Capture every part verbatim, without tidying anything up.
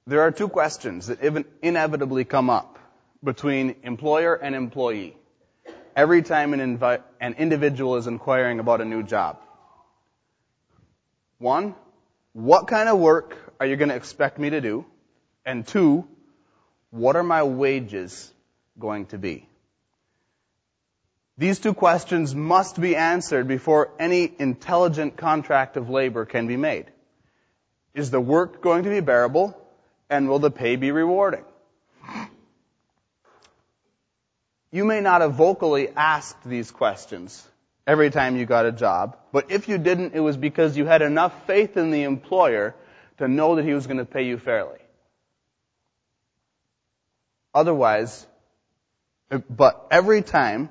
There are two questions that inevitably come up between employer and employee every time an, invi- an individual is inquiring about a new job. One, what kind of work are you going to expect me to do? And two, what are my wages going to be? These two questions must be answered before any intelligent contract of labor can be made. Is the work going to be bearable, and will the pay be rewarding? You may not have vocally asked these questions every time you got a job, but if you didn't, it was because you had enough faith in the employer to know that he was going to pay you fairly. Otherwise, but every time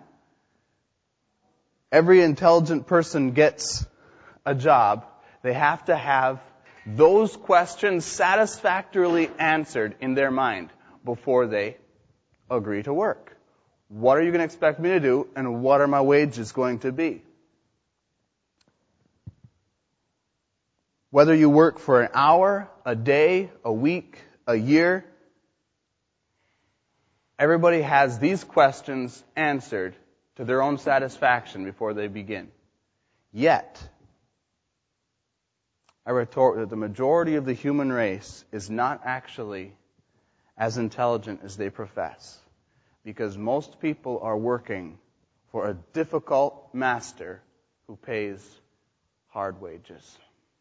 every intelligent person gets a job, they have to have those questions satisfactorily answered in their mind before they agree to work. What are you going to expect me to do, and what are my wages going to be? Whether you work for an hour, a day, a week, a year, everybody has these questions answered to their own satisfaction before they begin. Yet, I retort that the majority of the human race is not actually as intelligent as they profess, because most people are working for a difficult master who pays hard wages.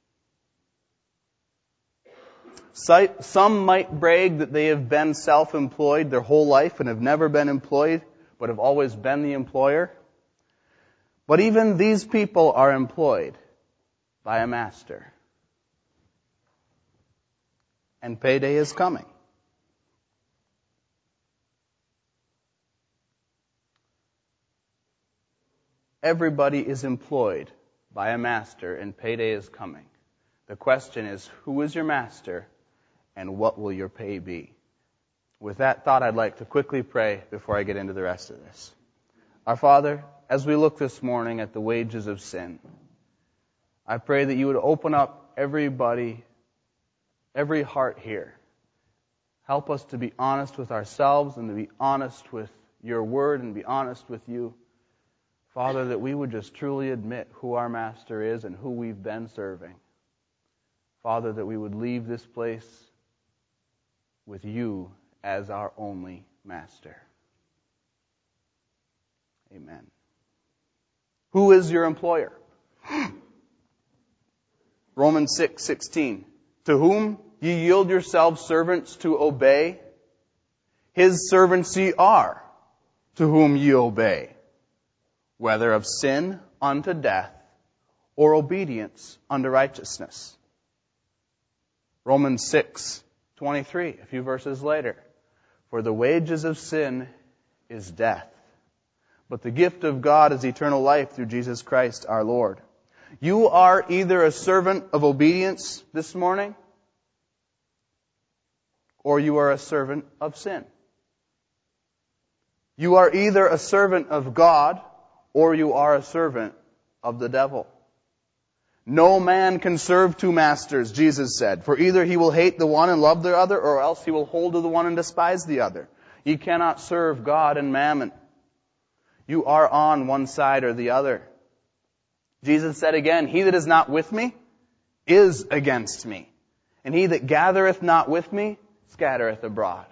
Some might brag that they have been self-employed their whole life and have never been employed, but have always been the employer. But even these people are employed by a master. And payday is coming. Everybody is employed by a master, and payday is coming. The question is, who is your master, and what will your pay be? With that thought, I'd like to quickly pray before I get into the rest of this. Our Father, as we look this morning at the wages of sin, I pray that you would open up everybody, every heart here. Help us to be honest with ourselves and to be honest with your word and be honest with you. Father, that we would just truly admit who our master is and who we've been serving. Father, that we would leave this place with you as our only master. Amen. Who is your employer? Romans six sixteen. To whom ye yield yourselves servants to obey, his servants ye are, to whom ye obey, whether of sin unto death, or obedience unto righteousness. Romans six twenty-three, a few verses later. For the wages of sin is death, but the gift of God is eternal life through Jesus Christ our Lord. You are either a servant of obedience this morning, or you are a servant of sin. You are either a servant of God, or you are a servant of the devil. No man can serve two masters, Jesus said, for either he will hate the one and love the other, or else he will hold to the one and despise the other. You cannot serve God and mammon. You are on one side or the other. Jesus said again, he that is not with me is against me, and he that gathereth not with me scattereth abroad.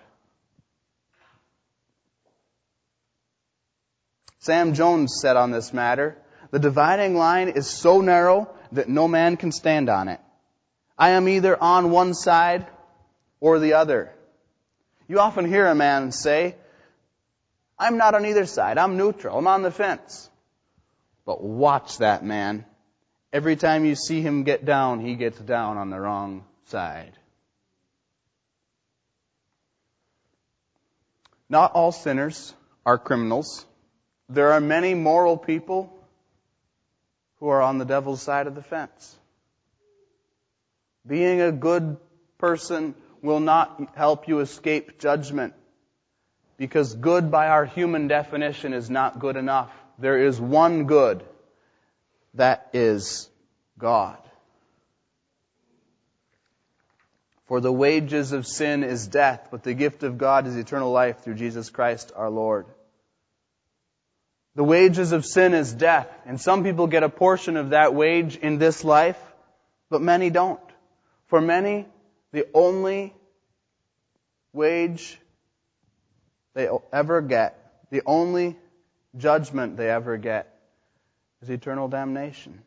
Sam Jones said on this matter, the dividing line is so narrow that no man can stand on it. I am either on one side or the other. You often hear a man say, I'm not on either side, I'm neutral, I'm on the fence. But watch that man. Every time you see him get down, he gets down on the wrong side. Not all sinners are criminals. There are many moral people who are on the devil's side of the fence. Being a good person will not help you escape judgment, because good by our human definition is not good enough. There is one good, that is God. For the wages of sin is death, but the gift of God is eternal life through Jesus Christ our Lord. The wages of sin is death, and some people get a portion of that wage in this life, but many don't. For many, the only wage they ever get, the only judgment they ever get, is eternal damnation.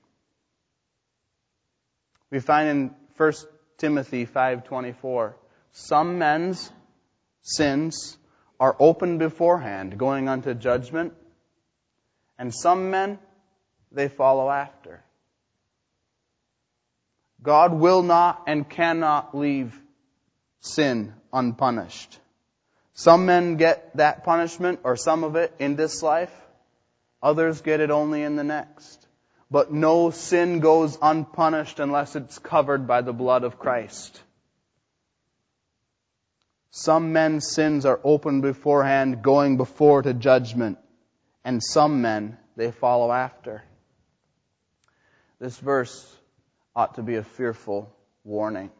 We find in First Timothy five twenty-four, some men's sins are open beforehand, going unto judgment, and some men, they follow after. God will not and cannot leave sin unpunished. Some men get that punishment, or some of it, in this life. Others get it only in the next. But no sin goes unpunished unless it's covered by the blood of Christ. Some men's sins are open beforehand, going before to judgment. And some men, they follow after. This verse ought to be a fearful warning.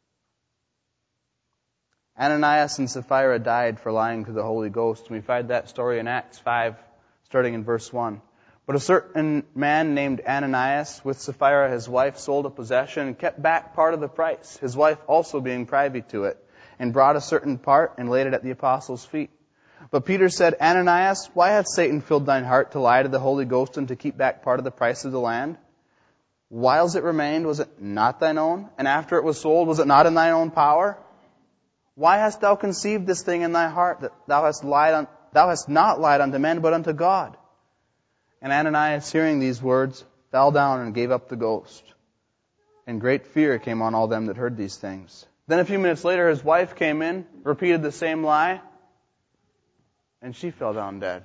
Ananias and Sapphira died for lying to the Holy Ghost. We find that story in Acts five, starting in verse one. But a certain man named Ananias, with Sapphira his wife, sold a possession and kept back part of the price, his wife also being privy to it, and brought a certain part and laid it at the apostles' feet. But Peter said, Ananias, why hath Satan filled thine heart to lie to the Holy Ghost and to keep back part of the price of the land? Whiles it remained, was it not thine own? And after it was sold, was it not in thine own power? Why hast thou conceived this thing in thy heart, that thou hast lied on, thou hast not lied unto men, but unto God? And Ananias, hearing these words, fell down and gave up the ghost. And great fear came on all them that heard these things. Then a few minutes later, his wife came in, repeated the same lie, and she fell down dead.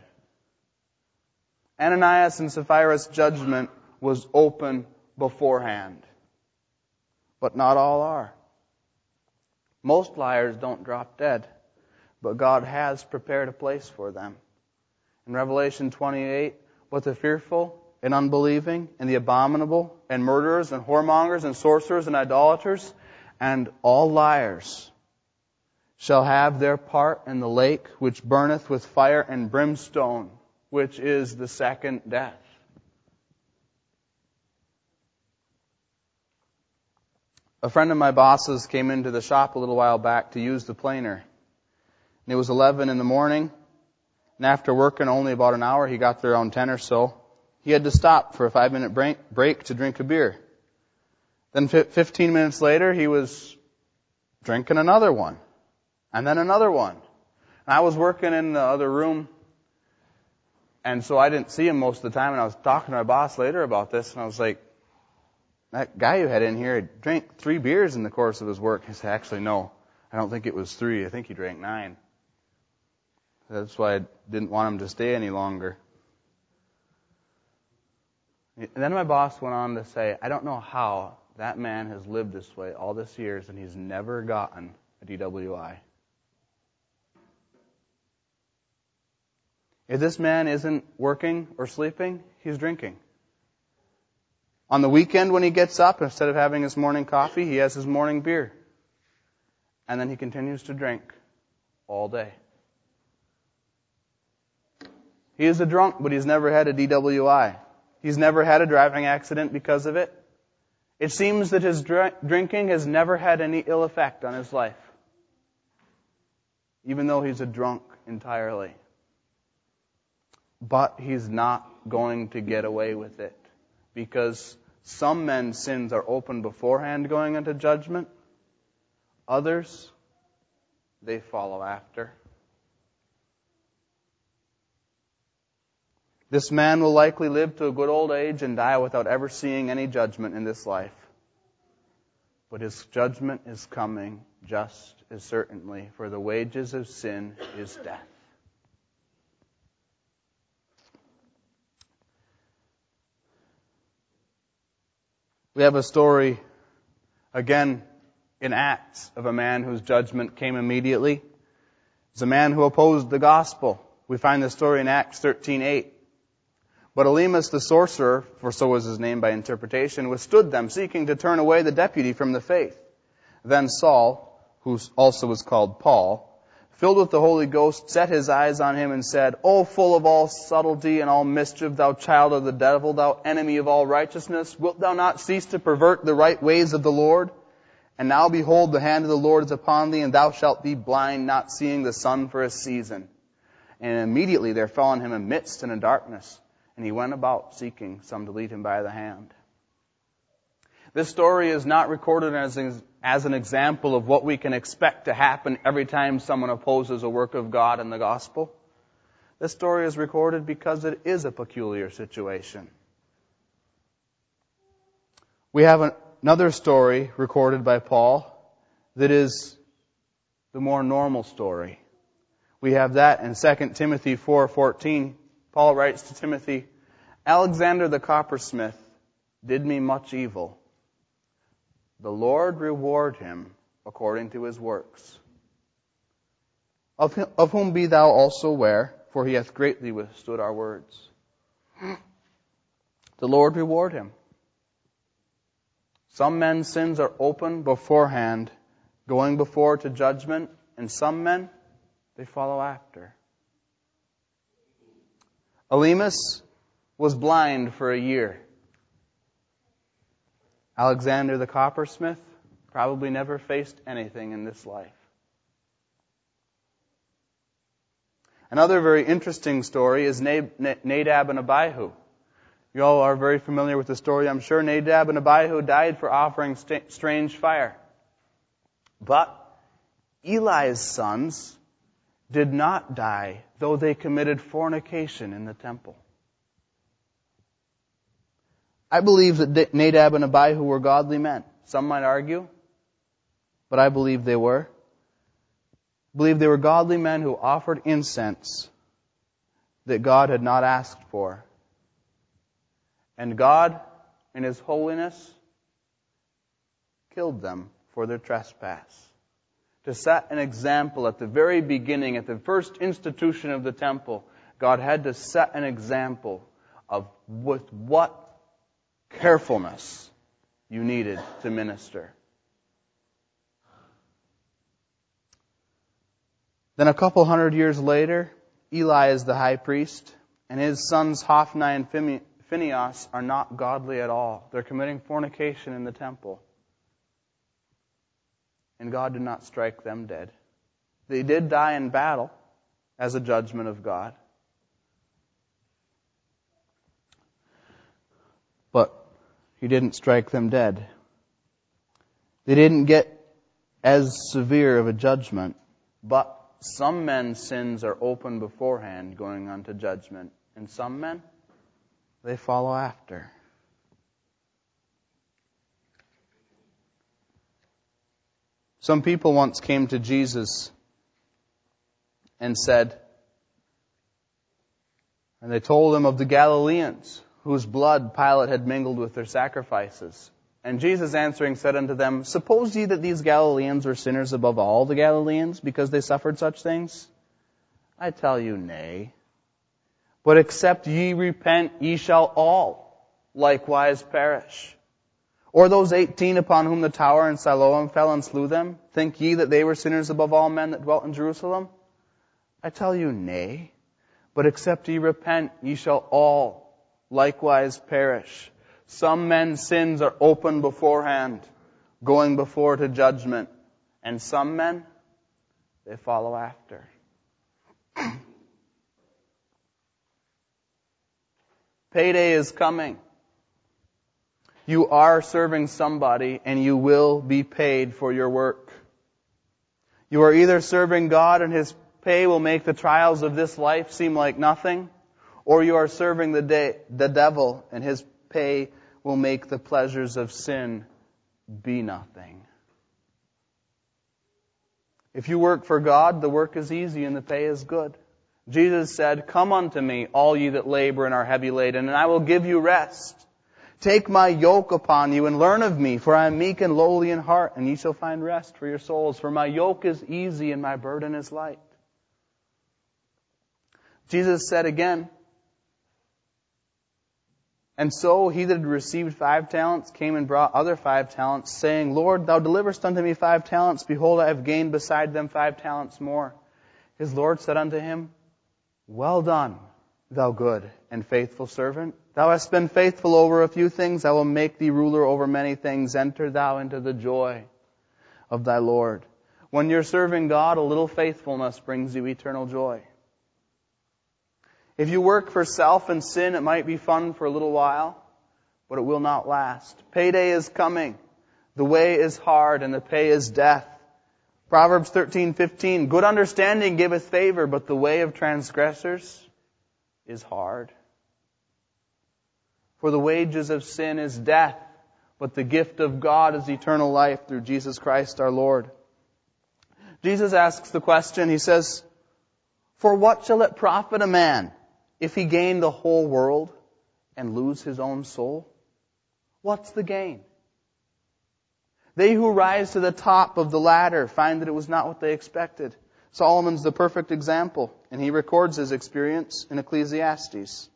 Ananias and Sapphira's judgment was open beforehand. But not all are. Most liars don't drop dead, but God has prepared a place for them. In Revelation twenty-eight, but the fearful and unbelieving and the abominable and murderers and whoremongers and sorcerers and idolaters and all liars shall have their part in the lake which burneth with fire and brimstone, which is the second death. A friend of my boss's came into the shop a little while back to use the planer. And it was eleven in the morning. And after working only about an hour, he got there around ten or so. He had to stop for a five-minute break, break to drink a beer. Then fifteen minutes later, he was drinking another one. And then another one. And I was working in the other room, and so I didn't see him most of the time. And I was talking to my boss later about this, and I was like, that guy you had in here drank three beers in the course of his work. He said, actually, no, I don't think it was three. I think he drank nine. That's why I didn't want him to stay any longer. And then my boss went on to say, I don't know how that man has lived this way all these years and he's never gotten a D W I. If this man isn't working or sleeping, he's drinking. On the weekend when he gets up, instead of having his morning coffee, he has his morning beer. And then he continues to drink all day. He is a drunk, but he's never had a D W I. He's never had a driving accident because of it. It seems that his dr- drinking has never had any ill effect on his life, even though he's a drunk entirely. But he's not going to get away with it, because some men's sins are open beforehand going into judgment. Others, they follow after. This man will likely live to a good old age and die without ever seeing any judgment in this life. But his judgment is coming just as certainly, for the wages of sin is death. We have a story, again, in Acts, of a man whose judgment came immediately. It's a man who opposed the gospel. We find the story in Acts thirteen eight. But Elymas the sorcerer, for so was his name by interpretation, withstood them, seeking to turn away the deputy from the faith. Then Saul, who also was called Paul, filled with the Holy Ghost, set his eyes on him and said, O full of all subtlety and all mischief, thou child of the devil, thou enemy of all righteousness, wilt thou not cease to pervert the right ways of the Lord? And now behold, the hand of the Lord is upon thee, and thou shalt be blind, not seeing the sun for a season. And immediately there fell on him a mist and a darkness, and he went about seeking some to lead him by the hand. This story is not recorded as an, as an example of what we can expect to happen every time someone opposes a work of God in the gospel. This story is recorded because it is a peculiar situation. We have an, another story recorded by Paul that is the more normal story. We have that in Second Timothy four fourteen. Paul writes to Timothy, Alexander the coppersmith did me much evil. The Lord reward him according to his works. Of, him, of whom be thou also aware, for he hath greatly withstood our words. The Lord reward him. Some men's sins are open beforehand, going before to judgment, and some men, they follow after. Elymas was blind for a year. Alexander the coppersmith probably never faced anything in this life. Another very interesting story is Nadab and Abihu. You all are very familiar with the story, I'm sure. Nadab and Abihu died for offering st- strange fire. But Eli's sons did not die, though they committed fornication in the temple. I believe that Nadab and Abihu were godly men. Some might argue, but I believe they were. I believe they were godly men who offered incense that God had not asked for. And God, in His holiness, killed them for their trespass. To set an example at the very beginning, at the first institution of the temple, God had to set an example of with what carefulness you needed to minister. Then a couple hundred years later, Eli is the high priest, and his sons Hophni and Phinehas are not godly at all. They're committing fornication in the temple. And God did not strike them dead. They did die in battle as a judgment of God. But He didn't strike them dead. They didn't get as severe of a judgment, but some men's sins are open beforehand, going on to judgment, and some men, they follow after. Some people once came to Jesus and said, and they told him of the Galileans, whose blood Pilate had mingled with their sacrifices. And Jesus answering said unto them, Suppose ye that these Galileans were sinners above all the Galileans, because they suffered such things? I tell you, nay. But except ye repent, ye shall all likewise perish. Or those eighteen upon whom the tower in Siloam fell and slew them, think ye that they were sinners above all men that dwelt in Jerusalem? I tell you, nay. But except ye repent, ye shall all likewise perish. Some men's sins are open beforehand, going before to judgment. And some men, they follow after. Payday is coming. You are serving somebody and you will be paid for your work. You are either serving God and His pay will make the trials of this life seem like nothing, or you are serving the, day, the devil and his pay will make the pleasures of sin be nothing. If you work for God, the work is easy and the pay is good. Jesus said, Come unto me, all ye that labor and are heavy laden, and I will give you rest. Take my yoke upon you and learn of me, for I am meek and lowly in heart, and ye shall find rest for your souls. For my yoke is easy and my burden is light. Jesus said again, And so he that had received five talents came and brought other five talents, saying, Lord, thou deliverest unto me five talents. Behold, I have gained beside them five talents more. His Lord said unto him, Well done, thou good and faithful servant. Thou hast been faithful over a few things. I will make thee ruler over many things. Enter thou into the joy of thy Lord. When you're serving God, a little faithfulness brings you eternal joy. If you work for self and sin, it might be fun for a little while, but it will not last. Payday is coming. The way is hard, and the pay is death. Proverbs thirteen fifteen, Good understanding giveth favor, but the way of transgressors is hard. For the wages of sin is death, but the gift of God is eternal life through Jesus Christ our Lord. Jesus asks the question, he says, For what shall it profit a man if he gain the whole world and lose his own soul? What's the gain? They who rise to the top of the ladder find that it was not what they expected. Solomon's the perfect example, and he records his experience in Ecclesiastes.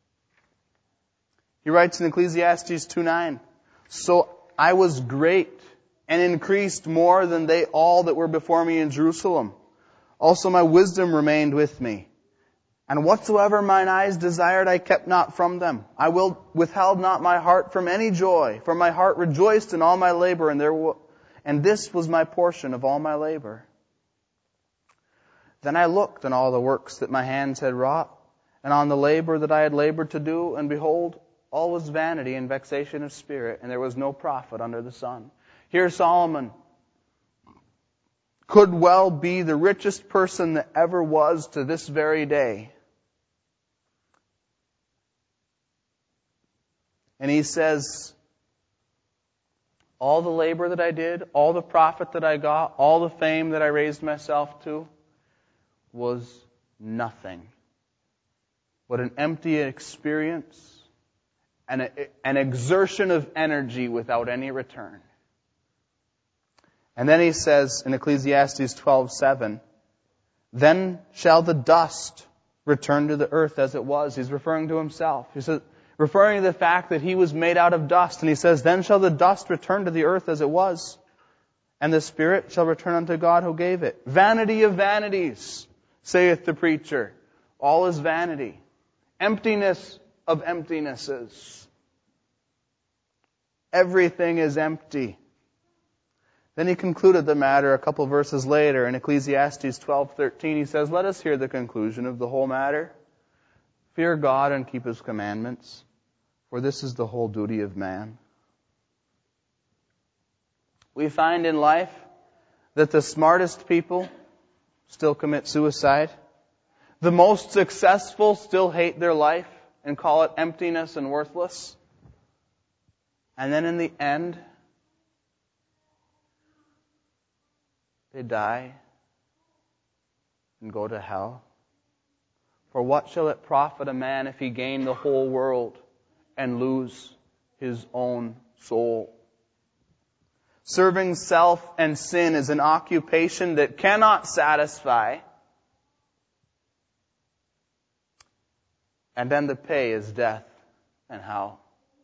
He writes in Ecclesiastes two nine, So I was great and increased more than they all that were before me in Jerusalem. Also my wisdom remained with me. And whatsoever mine eyes desired, I kept not from them. I will withheld not my heart from any joy, for my heart rejoiced in all my labor, and there w- and this was my portion of all my labor. Then I looked on all the works that my hands had wrought, and on the labor that I had labored to do, and behold, all was vanity and vexation of spirit, and there was no profit under the sun. Here Solomon could well be the richest person that ever was to this very day. And he says, all the labor that I did, all the profit that I got, all the fame that I raised myself to was nothing but an empty experience and a, an exertion of energy without any return. And then he says in Ecclesiastes twelve seven, Then shall the dust return to the earth as it was. He's referring to himself. He says, referring to the fact that he was made out of dust. And he says, Then shall the dust return to the earth as it was, and the spirit shall return unto God who gave it. Vanity of vanities, saith the preacher. All is vanity. Emptiness of emptinesses. Everything is empty. Then he concluded the matter a couple verses later in Ecclesiastes twelve thirteen. He says, Let us hear the conclusion of the whole matter. Fear God and keep His commandments, for this is the whole duty of man. We find in life that the smartest people still commit suicide. The most successful still hate their life and call it emptiness and worthless. And then in the end, they die and go to hell. For what shall it profit a man if he gain the whole world and lose his own soul? Serving self and sin is an occupation that cannot satisfy. And then the pay is death and hell.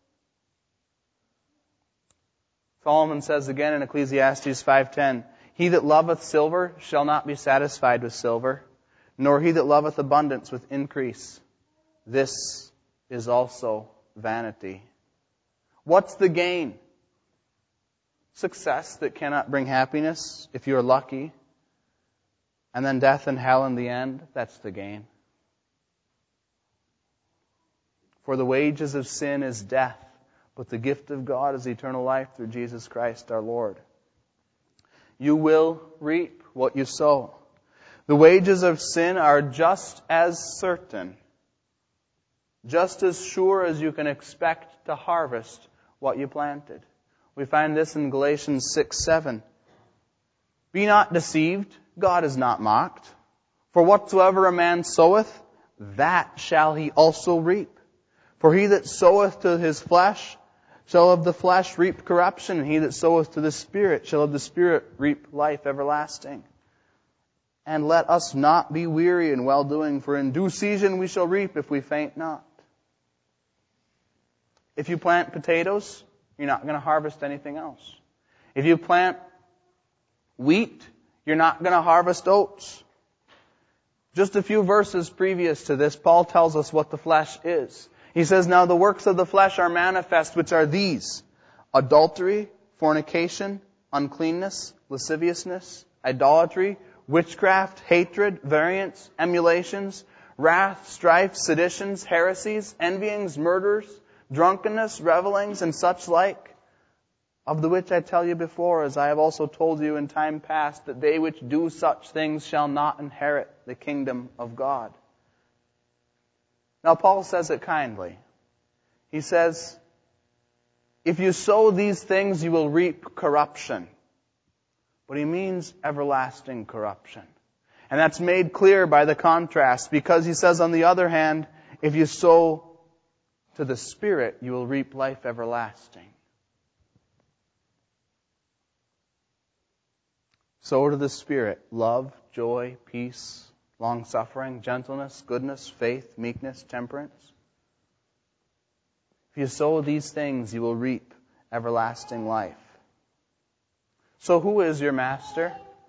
Solomon says again in Ecclesiastes five ten, He that loveth silver shall not be satisfied with silver, nor he that loveth abundance with increase. This is also vanity. What's the gain? Success that cannot bring happiness, if you're lucky. And then death and hell in the end, that's the gain. For the wages of sin is death, but the gift of God is eternal life through Jesus Christ our Lord. You will reap what you sow. The wages of sin are just as certain, just as sure as you can expect to harvest what you planted. We find this in Galatians six seven. Be not deceived, God is not mocked. For whatsoever a man soweth, that shall he also reap. For he that soweth to his flesh shall of the flesh reap corruption, and he that soweth to the Spirit shall of the Spirit reap life everlasting. And let us not be weary in well-doing, for in due season we shall reap if we faint not. If you plant potatoes, you're not going to harvest anything else. If you plant wheat, you're not going to harvest oats. Just a few verses previous to this, Paul tells us what the flesh is. He says, now the works of the flesh are manifest, which are these: adultery, fornication, uncleanness, lasciviousness, idolatry, witchcraft, hatred, variance, emulations, wrath, strife, seditions, heresies, envyings, murders, drunkenness, revelings, and such like, of the which I tell you before, as I have also told you in time past, that they which do such things shall not inherit the kingdom of God. Now, Paul says it kindly. He says, if you sow these things, you will reap corruption. But he means everlasting corruption. And that's made clear by the contrast, because he says, on the other hand, if you sow to the Spirit, you will reap life everlasting. Sow to the Spirit love, joy, peace, long-suffering, gentleness, goodness, faith, meekness, temperance. If you sow these things, you will reap everlasting life. So who is your master?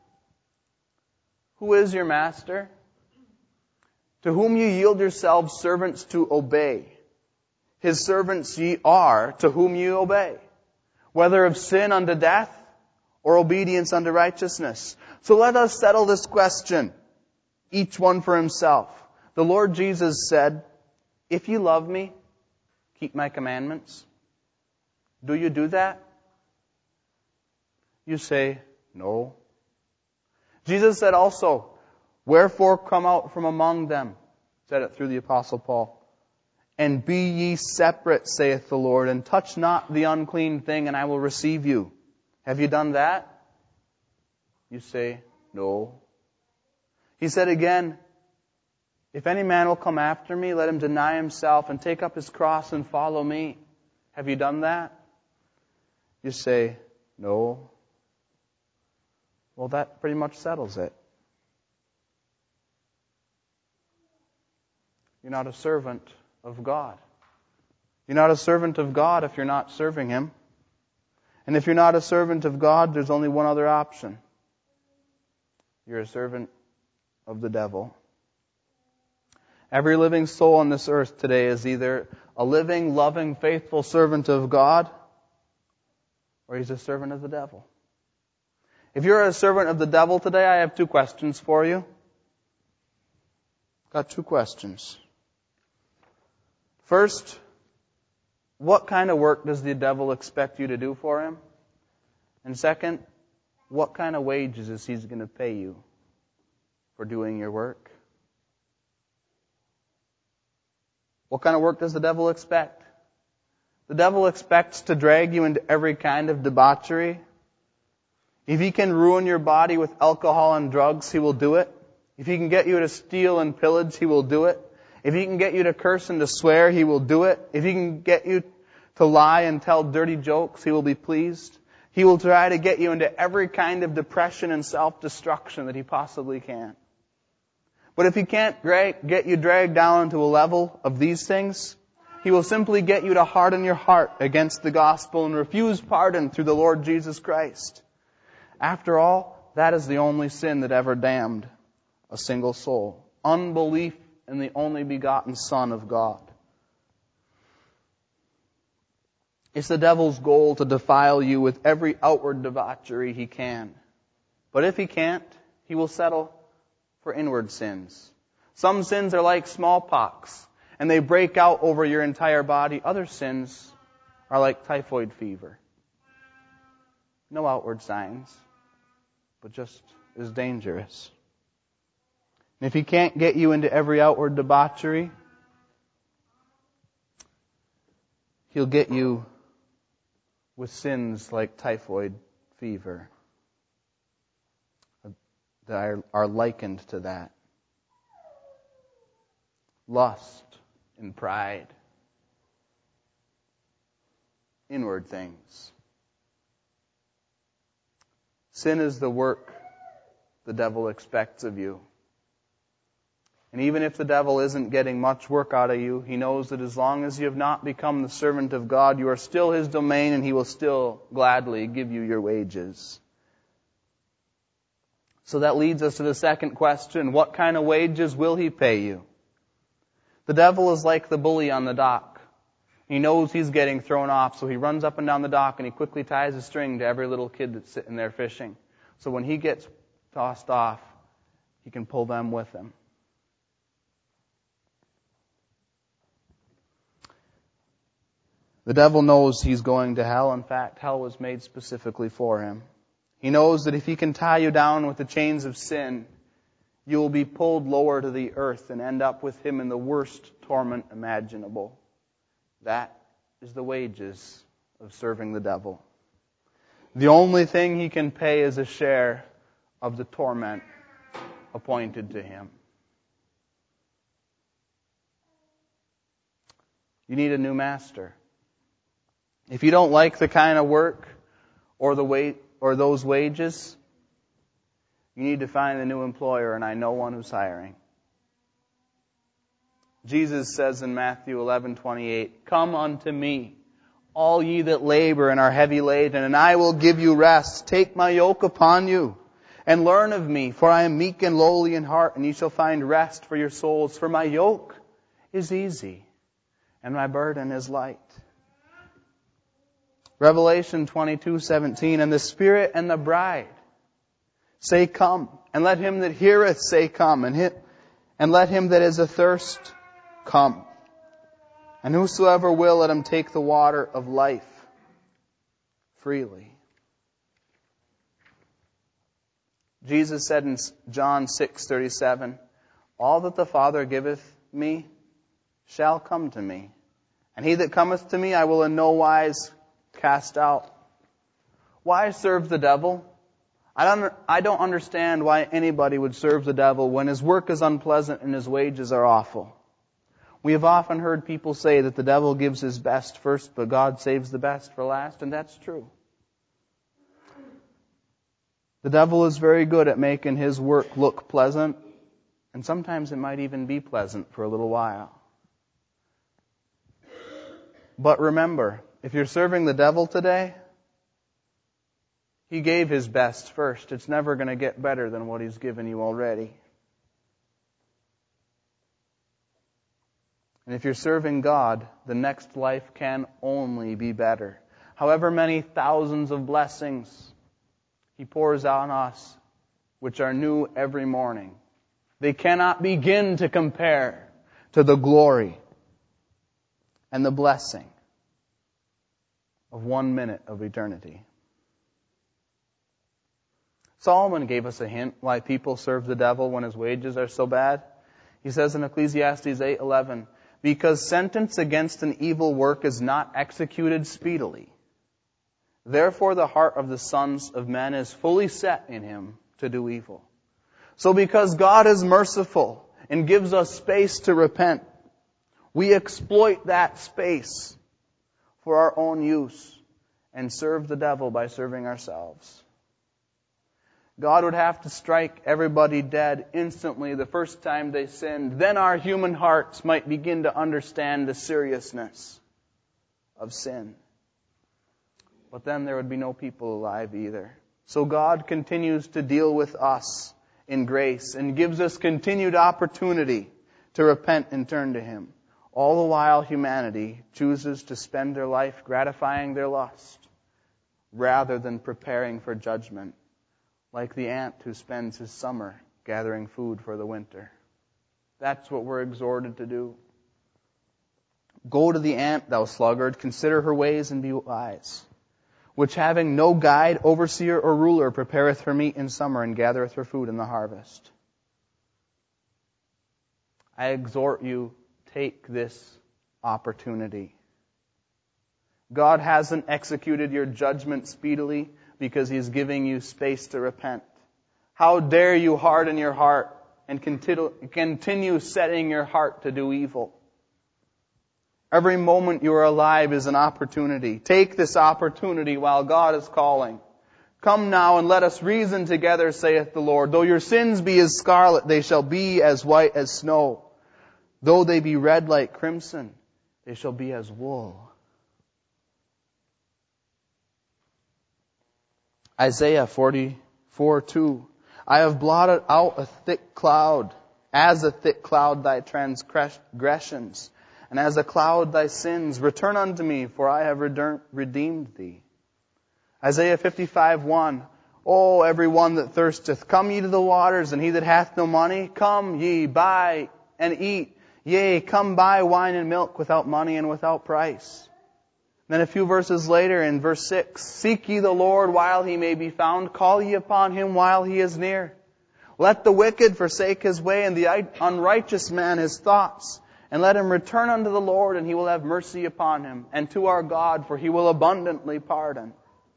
Who is your master? To whom you yield yourselves servants to obey. His servants ye are, to whom you obey, whether of sin unto death, or obedience unto righteousness. So let us settle this question, each one for himself. The Lord Jesus said, if you love me, keep my commandments. Do you do that? You say, no. Jesus said also, wherefore come out from among them, said it through the Apostle Paul, and be ye separate, saith the Lord, and touch not the unclean thing, and I will receive you. Have you done that? You say, no. He said again, if any man will come after me, let him deny himself and take up his cross and follow me. Have you done that? You say, no. Well, that pretty much settles it. You're not a servant of God. You're not a servant of God if you're not serving Him. And if you're not a servant of God, there's only one other option. You're a servant of the devil. Every living soul on this earth today is either a living, loving, faithful servant of God, or he's a servant of the devil. If you're a servant of the devil today, I have two questions for you. Got two questions. First, what kind of work does the devil expect you to do for him? And second, what kind of wages is he going to pay you for doing your work? What kind of work does the devil expect? The devil expects to drag you into every kind of debauchery. If he can ruin your body with alcohol and drugs, he will do it. If he can get you to steal and pillage, he will do it. If he can get you to curse and to swear, he will do it. If he can get you to lie and tell dirty jokes, he will be pleased. He will try to get you into every kind of depression and self-destruction that he possibly can. But if he can't get you dragged down to a level of these things, he will simply get you to harden your heart against the gospel and refuse pardon through the Lord Jesus Christ. After all, that is the only sin that ever damned a single soul. Unbelief in the only begotten Son of God. It's the devil's goal to defile you with every outward debauchery he can. But if he can't, he will settle for inward sins. Some sins are like smallpox, and they break out over your entire body. Other sins are like typhoid fever. No outward signs, but just as dangerous. And if he can't get you into every outward debauchery, he'll get you with sins like typhoid fever that are, are likened to that. Lust and pride. Inward things. Sin is the work the devil expects of you. And even if the devil isn't getting much work out of you, he knows that as long as you have not become the servant of God, you are still his domain, and he will still gladly give you your wages. So that leads us to the second question. What kind of wages will he pay you? The devil is like the bully on the dock. He knows he's getting thrown off, so he runs up and down the dock and he quickly ties a string to every little kid that's sitting there fishing. So when he gets tossed off, he can pull them with him. The devil knows he's going to hell. In fact, hell was made specifically for him. He knows that if he can tie you down with the chains of sin, you will be pulled lower to the earth and end up with him in the worst torment imaginable. That is the wages of serving the devil. The only thing he can pay is a share of the torment appointed to him. You need a new master. If you don't like the kind of work or the wait or those wages, you need to find a new employer, and I know one who's hiring. Jesus says in Matthew eleven twenty-eight, "Come unto me, all ye that labor and are heavy laden, and I will give you rest. Take my yoke upon you, and learn of me, for I am meek and lowly in heart, and ye shall find rest for your souls. For my yoke is easy, and my burden is light." Revelation twenty-two seventeen, "And the Spirit and the bride say, Come, and let him that heareth say, Come, and, hit, and let him that is athirst come. And whosoever will, let him take the water of life freely." Jesus said in John six thirty-seven, "All that the Father giveth me shall come to me, and he that cometh to me I will in no wise cast out." Why serve the devil? I don't, I don't understand why anybody would serve the devil when his work is unpleasant and his wages are awful. We have often heard people say that the devil gives his best first, but God saves the best for last, and that's true. The devil is very good at making his work look pleasant, and sometimes it might even be pleasant for a little while. But remember, if you're serving the devil today, he gave his best first. It's never going to get better than what he's given you already. And if you're serving God, the next life can only be better. However many thousands of blessings he pours on us, which are new every morning, they cannot begin to compare to the glory and the blessing of one minute of eternity. Solomon gave us a hint why people serve the devil when his wages are so bad. He says in Ecclesiastes eight eleven, "Because sentence against an evil work is not executed speedily. Therefore the heart of the sons of men is fully set in him to do evil." So because God is merciful and gives us space to repent, we exploit that space for our own use and serve the devil by serving ourselves. God would have to strike everybody dead instantly the first time they sinned. Then our human hearts might begin to understand the seriousness of sin. But then there would be no people alive either. So God continues to deal with us in grace and gives us continued opportunity to repent and turn to Him. All the while humanity chooses to spend their life gratifying their lust rather than preparing for judgment, like the ant who spends his summer gathering food for the winter. That's what we're exhorted to do. "Go to the ant, thou sluggard, consider her ways and be wise, which having no guide, overseer, or ruler, prepareth her meat in summer and gathereth her food in the harvest." I exhort you, take this opportunity. God hasn't executed your judgment speedily because He's giving you space to repent. How dare you harden your heart and continue setting your heart to do evil? Every moment you are alive is an opportunity. Take this opportunity while God is calling. Come now and let us reason together, saith the Lord. Though your sins be as scarlet, they shall be as white as snow. Though they be red like crimson, they shall be as wool. Isaiah forty-four two. I have blotted out a thick cloud, as a thick cloud thy transgressions, and as a cloud thy sins. Return unto me, for I have redeemed thee. Isaiah fifty-five one. O every one that thirsteth, come ye to the waters, and he that hath no money, come ye, buy and eat. Yea, come buy wine and milk without money and without price. Then a few verses later in verse six, seek ye the Lord while he may be found, call ye upon him while he is near. Let the wicked forsake his way, and the unrighteous man his thoughts, and let him return unto the Lord, and he will have mercy upon him, and to our God, for he will abundantly pardon.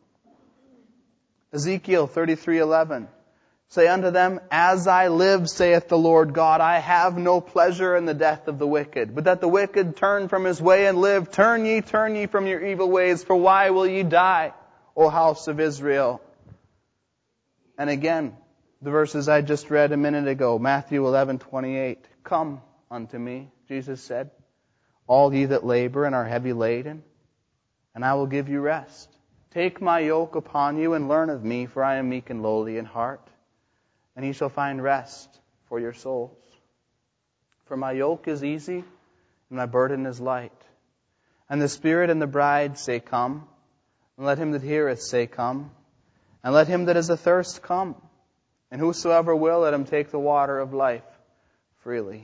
Ezekiel thirty-three eleven. Say unto them, as I live, saith the Lord God, I have no pleasure in the death of the wicked, but that the wicked turn from his way and live. Turn ye, turn ye from your evil ways, for why will ye die, O house of Israel? And again, the verses I just read a minute ago, Matthew eleven twenty-eight. Come unto me, Jesus said, all ye that labor and are heavy laden, and I will give you rest. Take my yoke upon you and learn of me, for I am meek and lowly in heart, and ye shall find rest for your souls. For my yoke is easy, and my burden is light. And the Spirit and the bride say, come. And let him that heareth say, come. And let him that is athirst come. And whosoever will, let him take the water of life freely.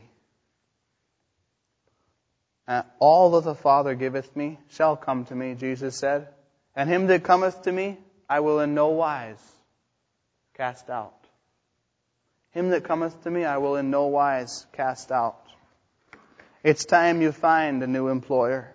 And all that the Father giveth me shall come to me, Jesus said. And him that cometh to me, I will in no wise cast out. Him that cometh to me, I will in no wise cast out. It's time you find a new employer.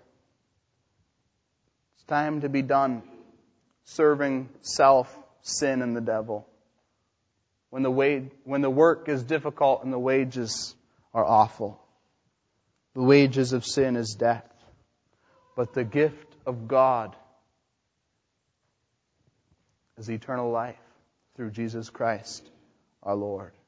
It's time to be done serving self, sin, and the devil. When the wage, when the work is difficult and the wages are awful. The wages of sin is death. But the gift of God is eternal life through Jesus Christ, our Lord.